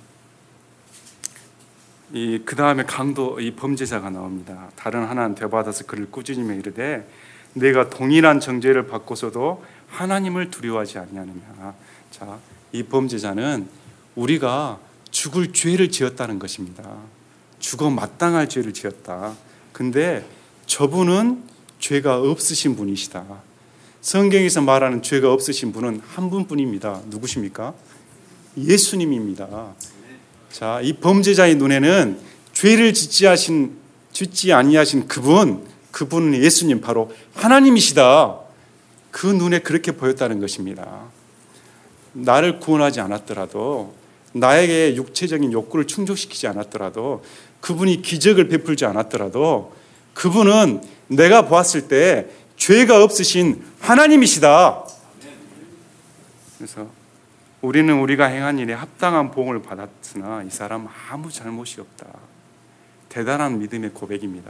그 다음에 강도, 이 범죄자가 나옵니다. 다른 하나는 되받아서 그를 꾸짖으며 이르되 내가 동일한 정죄를 받고서도 하나님을 두려워하지 아니하느냐. 자, 이 범죄자는 우리가 죽을 죄를 지었다는 것입니다. 죽어 마땅할 죄를 지었다. 근데 저분은 죄가 없으신 분이시다. 성경에서 말하는 죄가 없으신 분은 한 분뿐입니다. 누구십니까? 예수님입니다. 자, 이 범죄자의 눈에는 죄를 짓지 아니하신 그분은 예수님, 바로 하나님이시다. 그 눈에 그렇게 보였다는 것입니다. 나를 구원하지 않았더라도, 나에게 육체적인 욕구를 충족시키지 않았더라도, 그분이 기적을 베풀지 않았더라도 그분은 내가 보았을 때 죄가 없으신 하나님이시다. 그래서 우리는 우리가 행한 일에 합당한 보응을 받았으나 이 사람은 아무 잘못이 없다. 대단한 믿음의 고백입니다.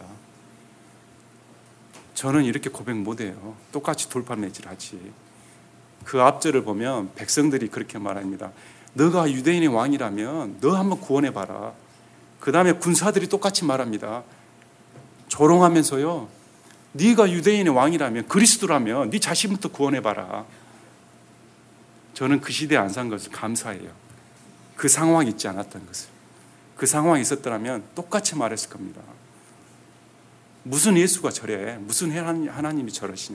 저는 이렇게 고백 못해요. 똑같이 돌팔매질하지. 그 앞절을 보면 백성들이 그렇게 말합니다. 너가 유대인의 왕이라면 너 한번 구원해봐라. 그 다음에 군사들이 똑같이 말합니다. 조롱하면서요, 네가 유대인의 왕이라면, 그리스도라면 네 자신부터 구원해봐라. 저는 그 시대에 안 산 것을 감사해요. 그 상황이 있지 않았던 것을. 그 상황이 있었더라면 똑같이 말했을 겁니다. 무슨 예수가 저래? 무슨 하나님이 저러시냐?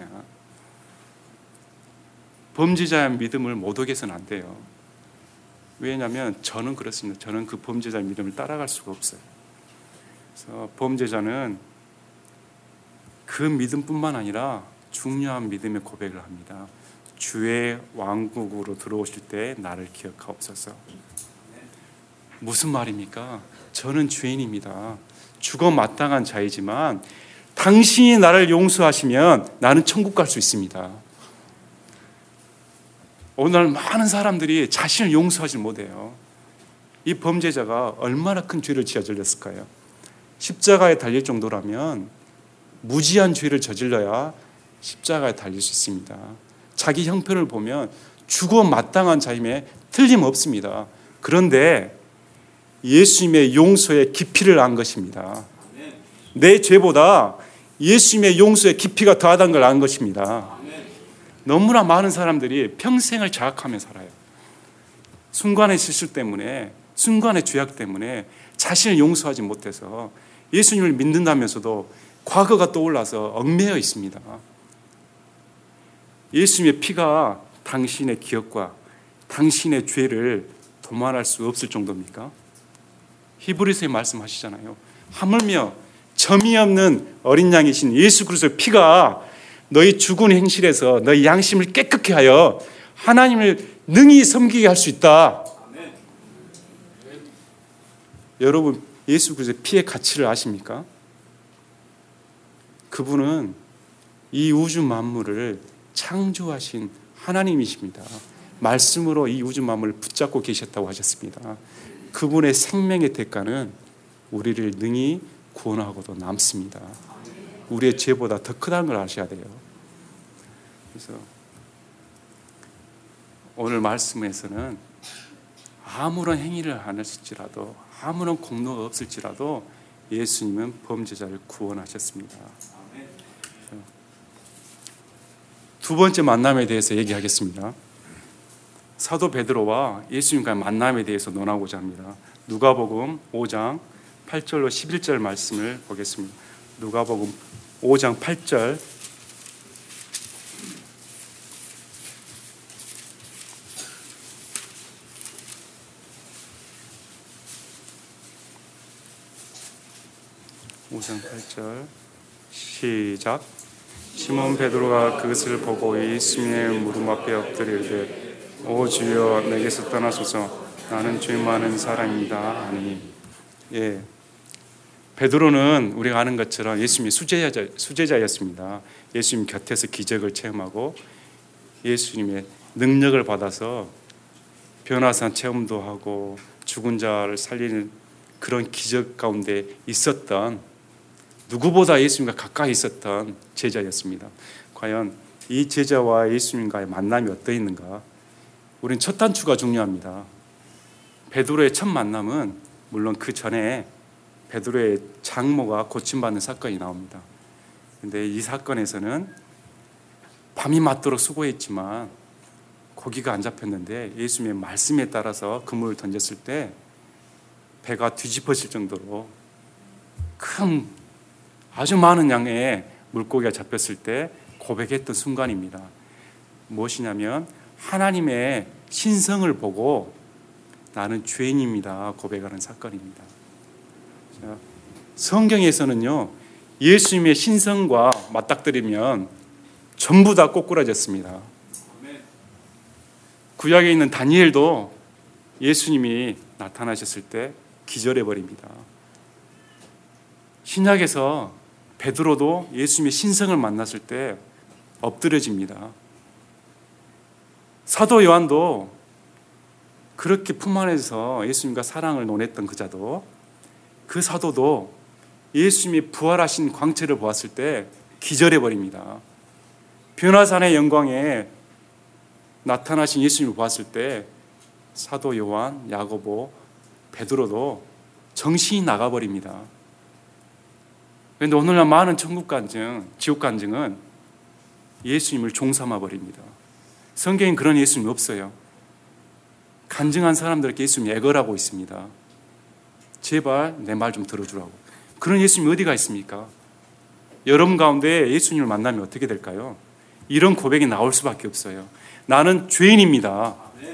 범죄자의 믿음을 못 어겨서는 안 돼요. 왜냐하면 저는 그렇습니다. 저는 그 범죄자의 믿음을 따라갈 수가 없어요. 그래서 범죄자는 그 믿음뿐만 아니라 중요한 믿음의 고백을 합니다. 주의 왕국으로 들어오실 때 나를 기억하옵소서. 무슨 말입니까? 저는 죄인입니다. 죽어 마땅한 자이지만 당신이 나를 용서하시면 나는 천국 갈 수 있습니다. 오늘 많은 사람들이 자신을 용서하지 못해요. 이 범죄자가 얼마나 큰 죄를 저질렀을까요? 십자가에 달릴 정도라면 무지한 죄를 저질러야 십자가에 달릴 수 있습니다. 자기 형편을 보면 죽어 마땅한 자임에 틀림없습니다. 그런데 예수님의 용서의 깊이를 안 것입니다. 내 죄보다 예수님의 용서의 깊이가 더하다는 걸 안 것입니다. 너무나 많은 사람들이 평생을 자학하며 살아요. 순간의 실수 때문에, 순간의 죄악 때문에 자신을 용서하지 못해서 예수님을 믿는다면서도 과거가 떠올라서 얽매여 있습니다. 예수님의 피가 당신의 기억과 당신의 죄를 도말할 수 없을 정도입니까? 히브리서에 말씀하시잖아요. 하물며 점이 없는 어린 양이신 예수 그리스도의 피가 너희 죽은 행실에서 너희 양심을 깨끗게 하여 하나님을 능히 섬기게 할 수 있다. 아멘. 여러분, 예수 그리스도의 피의 가치를 아십니까? 그분은 이 우주 만물을 창조하신 하나님이십니다. 말씀으로 이 우주 만물을 붙잡고 계셨다고 하셨습니다. 그분의 생명의 대가는 우리를 능히 구원하고도 남습니다. 우리의 죄보다 더 크다는 걸 아셔야 돼요. 그래서 오늘 말씀에서는 아무런 행위를 안 했을지라도, 아무런 공로가 없을지라도 예수님은 범죄자를 구원하셨습니다. 두 번째 만남에 대해서 얘기하겠습니다. 사도 베드로와 예수님과의 만남에 대해서 논하고자 합니다. 누가복음 5장 8절로 11절 말씀을 보겠습니다. 누가복음 5장 8절. 시작. 시몬 베드로가 그것을 보고 예수님의 무릎 앞에 엎드려 이르되 오 주여 내게서 떠나소서 나는 죄 많은 사람입니다 하니. 예, 베드로는 우리가 아는 것처럼 예수님의 수제자였습니다. 예수님 곁에서 기적을 체험하고 예수님의 능력을 받아서 변화산 체험도 하고 죽은 자를 살리는 그런 기적 가운데 있었던, 누구보다 예수님과 가까이 있었던 제자였습니다. 과연 이 제자와 예수님과의 만남이 어떠했는가? 우리는 첫 단추가 중요합니다. 베드로의 첫 만남은 물론 그 전에 베드로의 장모가 고침받는 사건이 나옵니다. 그런데 이 사건에서는 밤이 맞도록 수고했지만 고기가 안 잡혔는데 예수님의 말씀에 따라서 그물을 던졌을 때 배가 뒤집어질 정도로 큰 아주 많은 양의 물고기가 잡혔을 때 고백했던 순간입니다. 무엇이냐면 하나님의 신성을 보고 나는 죄인입니다 고백하는 사건입니다. 성경에서는요, 예수님의 신성과 맞닥뜨리면 전부 다 꼬꾸라졌습니다. 구약에 있는 다니엘도 예수님이 나타나셨을 때 기절해버립니다. 신약에서 베드로도 예수님의 신성을 만났을 때 엎드려집니다. 사도 요한도 그렇게 품 안에서 예수님과 사랑을 논했던 그자도, 그 사도도 예수님이 부활하신 광채를 보았을 때 기절해버립니다. 변화산의 영광에 나타나신 예수님을 보았을 때 사도 요한, 야고보, 베드로도 정신이 나가버립니다. 그런데 오늘날 많은 천국 간증, 지옥 간증은 예수님을 종삼아 버립니다. 성경엔 그런 예수님 없어요. 간증한 사람들에게 예수님 애걸하고 있습니다. 제발 내 말 좀 들어주라고. 그런 예수님이 어디가 있습니까? 여러분 가운데 예수님을 만나면 어떻게 될까요? 이런 고백이 나올 수밖에 없어요. 나는 죄인입니다.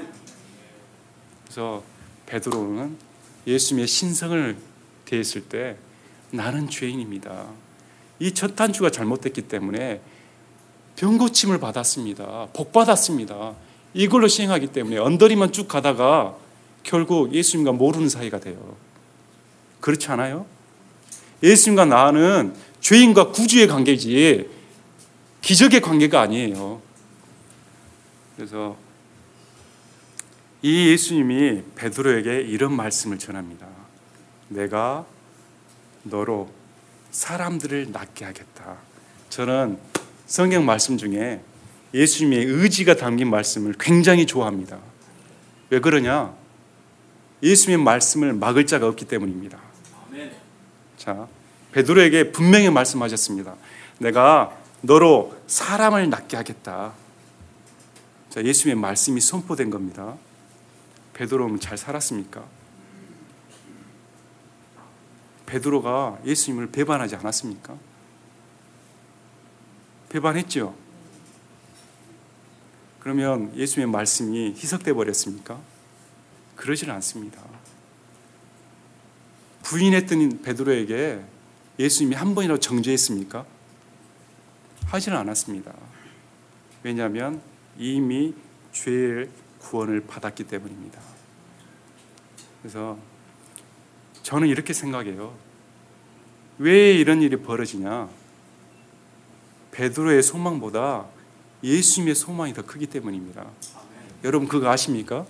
그래서 베드로는 예수님의 신성을 대했을 때 나는 죄인입니다. 이 첫 단추가 잘못됐기 때문에 병고침을 받았습니다. 복 받았습니다. 이걸로 시행하기 때문에 언더리만 쭉 가다가 결국 예수님과 모르는 사이가 돼요. 그렇지 않아요? 예수님과 나는 죄인과 구주의 관계지 기적의 관계가 아니에요. 그래서 이 예수님이 베드로에게 이런 말씀을 전합니다. 내가 너로 사람들을 낫게 하겠다. 저는 성경 말씀 중에 예수님의 의지가 담긴 말씀을 굉장히 좋아합니다. 왜 그러냐? 예수님의 말씀을 막을 자가 없기 때문입니다. 자, 베드로에게 분명히 말씀하셨습니다. 내가 너로 사람을 낫게 하겠다. 자, 예수님의 말씀이 선포된 겁니다. 베드로는 잘 살았습니까? 베드로가 예수님을 배반하지 않았습니까? 배반했죠. 그러면 예수님의 말씀이 희석돼 버렸습니까? 그러지는 않습니다. 부인했던 베드로에게 예수님이 한 번이라도 정죄했습니까? 하지는 않았습니다. 왜냐하면 이미 죄의 구원을 받았기 때문입니다. 그래서 저는 이렇게 생각해요. 왜 이런 일이 벌어지냐? 베드로의 소망보다 예수님의 소망이 더 크기 때문입니다. 여러분 그거 아십니까?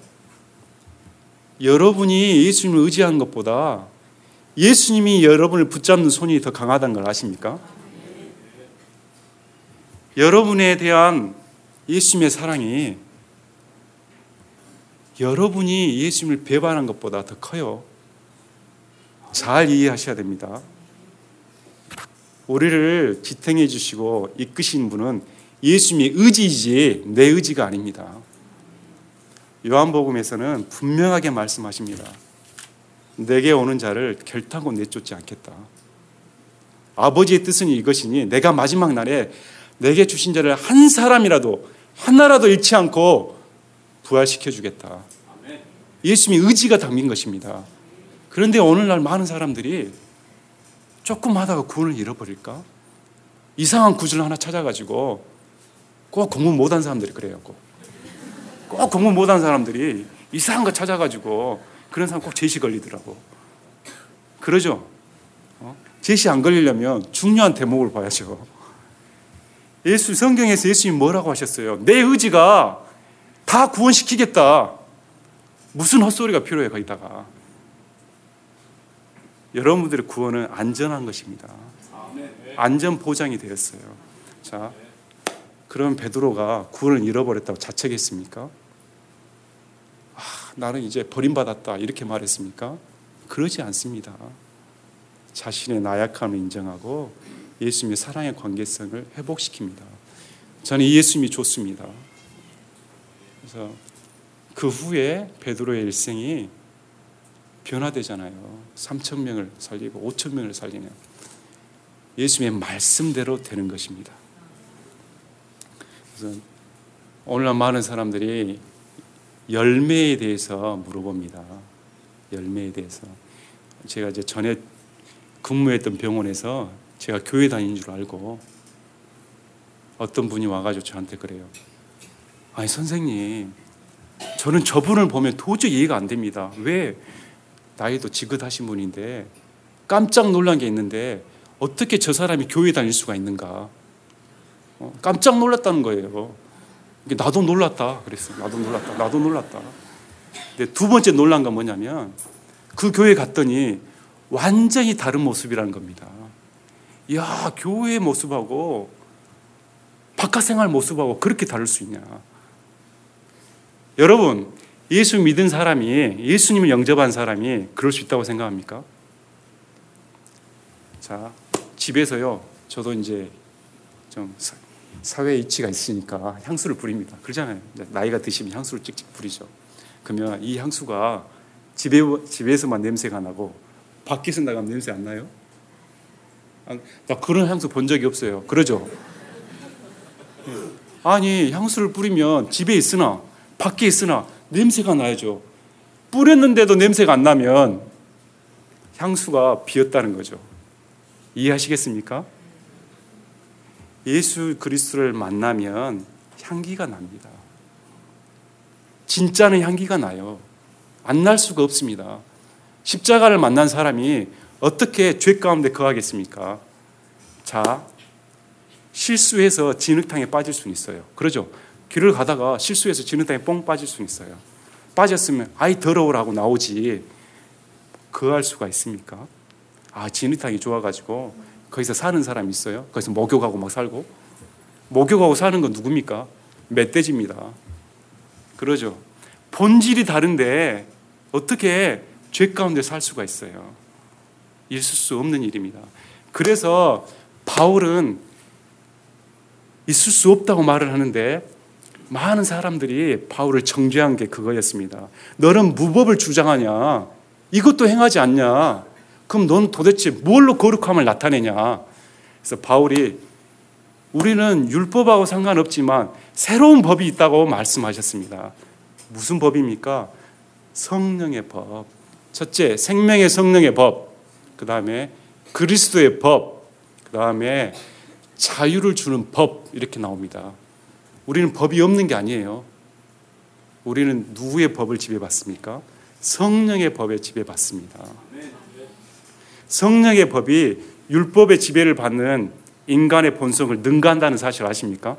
여러분이 예수님을 의지하는 것보다 예수님이 여러분을 붙잡는 손이 더 강하다는 걸 아십니까? 여러분에 대한 예수님의 사랑이 여러분이 예수님을 배반한 것보다 더 커요. 잘 이해하셔야 됩니다. 우리를 지탱해 주시고 이끄신 분은 예수님의 의지이지 내 의지가 아닙니다. 요한복음에서는 분명하게 말씀하십니다. 내게 오는 자를 결탄코 내쫓지 않겠다. 아버지의 뜻은 이것이니 내가 마지막 날에 내게 주신 자를 한 사람이라도 하나라도 잃지 않고 부활시켜 주겠다. 예수님의 의지가 담긴 것입니다. 그런데 오늘날 많은 사람들이 조금 하다가 구원을 잃어버릴까? 이상한 구절 하나 찾아가지고 꼭 공부 못한 사람들이 그래요. 꼭 공부 못한 사람들이 이상한 거 찾아가지고 그런 사람 꼭 제시 걸리더라고. 그러죠? 제시 안 걸리려면 중요한 대목을 봐야죠. 성경에서 예수님이 뭐라고 하셨어요? 내 의지가 다 구원시키겠다. 무슨 헛소리가 필요해 거기다가. 여러분들의 구원은 안전한 것입니다. 안전 보장이 되었어요. 자, 그럼 베드로가 구원을 잃어버렸다고 자책했습니까? 나는 이제 버림받았다 이렇게 말했습니까? 그러지 않습니다. 자신의 나약함을 인정하고 예수님의 사랑의 관계성을 회복시킵니다. 저는 이 예수님이 좋습니다. 그래서 그 후에 베드로의 일생이 변화되잖아요. 3,000명을 살리고 5,000명을 살리는 예수님의 말씀대로 되는 것입니다. 그래서 오늘날 많은 사람들이 열매에 대해서 물어봅니다. 열매에 대해서. 제가 이제 전에 근무했던 병원에서 제가 교회 다니는 줄 알고 어떤 분이 와가지고 저한테 그래요. 아니 선생님, 저는 저분을 보면 도저히 이해가 안 됩니다. 왜? 나이도 지긋하신 분인데 깜짝 놀란 게 있는데 어떻게 저 사람이 교회 다닐 수가 있는가? 깜짝 놀랐다는 거예요. 나도 놀랐다 그랬어요. 나도 놀랐다. 근데 두 번째 놀란 건 뭐냐면 그 교회 갔더니 완전히 다른 모습이라는 겁니다. 야, 교회 모습하고 바깥 생활 모습하고 그렇게 다를 수 있냐? 여러분, 예수 믿은 사람이, 예수님을 영접한 사람이 그럴 수 있다고 생각합니까? 자, 집에서요, 저도 이제 좀 사회 이치가 있으니까 향수를 뿌립니다. 그러잖아요. 나이가 드시면 향수를 찍찍 뿌리죠. 그러면 이 향수가 집에서만 냄새가 나고 밖에서 나가면 냄새 안 나요? 나 그런 향수 본 적이 없어요. 그러죠? 아니, 향수를 뿌리면 집에 있으나 밖에 있으나 냄새가 나야죠. 뿌렸는데도 냄새가 안 나면 향수가 비었다는 거죠. 이해하시겠습니까? 예수 그리스도를 만나면 향기가 납니다. 진짜는 향기가 나요. 안 날 수가 없습니다. 십자가를 만난 사람이 어떻게 죄 가운데 거하겠습니까? 자, 실수해서 진흙탕에 빠질 수는 있어요. 그러죠? 길을 가다가 실수해서 진흙탕에 뽕 빠질 수는 있어요. 빠졌으면 아이 더러우라고 나오지 거할 수가 있습니까? 진흙탕이 좋아가지고 거기서 사는 사람이 있어요? 거기서 목욕하고 막 살고? 목욕하고 사는 건 누굽니까? 멧돼지입니다. 그러죠? 본질이 다른데 어떻게 죄 가운데 살 수가 있어요? 있을 수 없는 일입니다. 그래서 바울은 있을 수 없다고 말을 하는데 많은 사람들이 바울을 정죄한 게 그거였습니다. 너는 무법을 주장하냐? 이것도 행하지 않냐? 그럼 넌 도대체 뭘로 거룩함을 나타내냐? 그래서 바울이 우리는 율법하고 상관없지만 새로운 법이 있다고 말씀하셨습니다. 무슨 법입니까? 성령의 법. 첫째, 생명의 성령의 법. 그 다음에 그리스도의 법. 그 다음에 자유를 주는 법. 이렇게 나옵니다. 우리는 법이 없는 게 아니에요. 우리는 누구의 법을 지배받습니까? 성령의 법에 지배받습니다. 성령의 법이 율법의 지배를 받는 인간의 본성을 능가한다는 사실 아십니까?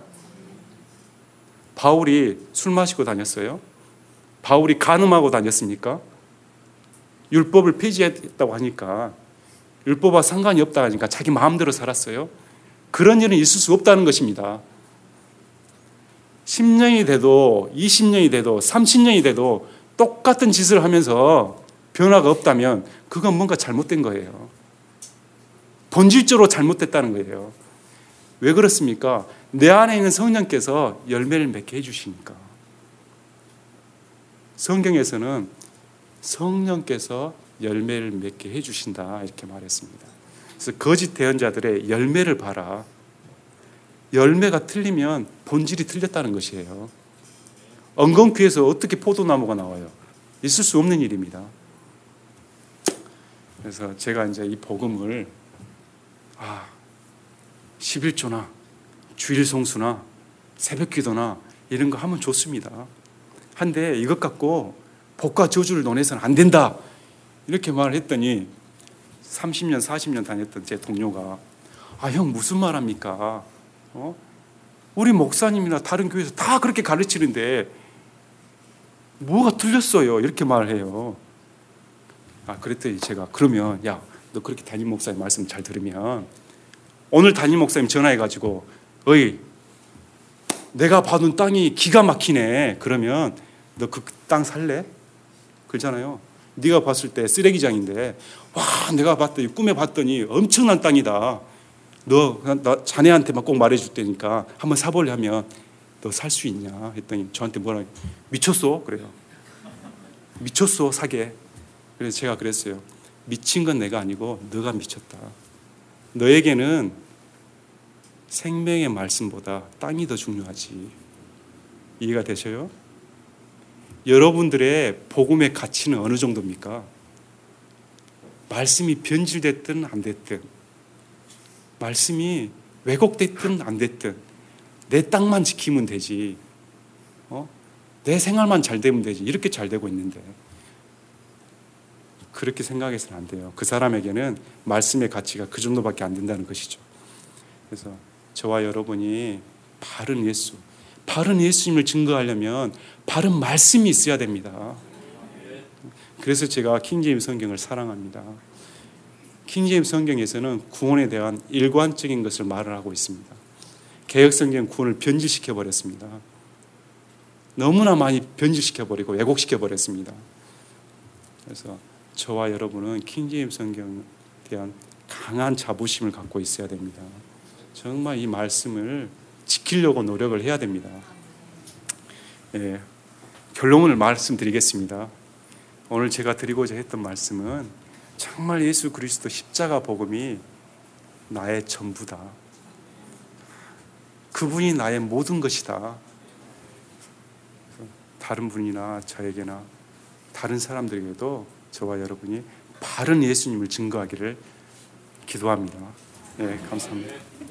바울이 술 마시고 다녔어요? 바울이 간음하고 다녔습니까? 율법을 폐지했다고 하니까 율법과 상관이 없다 하니까 자기 마음대로 살았어요? 그런 일은 있을 수 없다는 것입니다. 10년이 돼도 20년이 돼도 30년이 돼도 똑같은 짓을 하면서 변화가 없다면 그건 뭔가 잘못된 거예요. 본질적으로 잘못됐다는 거예요. 왜 그렇습니까? 내 안에 있는 성령께서 열매를 맺게 해주시니까. 성경에서는 성령께서 열매를 맺게 해주신다 이렇게 말했습니다. 그래서 거짓 대언자들의 열매를 봐라. 열매가 틀리면 본질이 틀렸다는 것이에요. 엉겅퀴에서 어떻게 포도나무가 나와요? 있을 수 없는 일입니다. 그래서 제가 이제 이 복음을 11조나 주일 성수나 새벽 기도나 이런 거 하면 좋습니다. 한데 이것 갖고 복과 저주를 논해서는 안 된다 이렇게 말을 했더니 30년 40년 다녔던 제 동료가 형 무슨 말 합니까? 우리 목사님이나 다른 교회에서 다 그렇게 가르치는데 뭐가 틀렸어요 이렇게 말을 해요. 그랬더니 제가 그러면 야 너 그렇게 담임 목사님 말씀 잘 들으면 오늘 담임 목사님 전화해가지고 어이 내가 받은 땅이 기가 막히네 그러면 너 그 땅 살래? 그렇잖아요. 네가 봤을 때 쓰레기장인데 와 내가 봤더니 꿈에 봤더니 엄청난 땅이다. 너 자네한테만 꼭 말해줄 테니까 한번 사볼래 하면 너 살 수 있냐 했더니 저한테 뭐라 미쳤어? 그래요. 미쳤어 사게. 그래서 제가 그랬어요. 미친 건 내가 아니고 너가 미쳤다. 너에게는 생명의 말씀보다 땅이 더 중요하지. 이해가 되셔요? 여러분들의 복음의 가치는 어느 정도입니까? 말씀이 변질됐든 안 됐든 말씀이 왜곡됐든 안 됐든 내 땅만 지키면 되지. 내 생활만 잘 되면 되지. 이렇게 잘 되고 있는데 그렇게 생각해서는 안 돼요. 그 사람에게는 말씀의 가치가 그 정도밖에 안 된다는 것이죠. 그래서 저와 여러분이 바른 예수님을 증거하려면 바른 말씀이 있어야 됩니다. 그래서 제가 킹제임스 성경을 사랑합니다. 킹제임스 성경에서는 구원에 대한 일관적인 것을 말을 하고 있습니다. 개역 성경은 구원을 변질시켜 버렸습니다. 너무나 많이 변질시켜 버리고 왜곡시켜 버렸습니다. 그래서 저와 여러분은 킹제임스 성경에 대한 강한 자부심을 갖고 있어야 됩니다. 정말 이 말씀을 지키려고 노력을 해야 됩니다. 결론을 말씀드리겠습니다. 오늘 제가 드리고자 했던 말씀은 정말 예수 그리스도 십자가 복음이 나의 전부다. 그분이 나의 모든 것이다. 다른 분이나 저에게나 다른 사람들에게도 저와 여러분이 바른 예수님을 증거하기를 기도합니다. 감사합니다.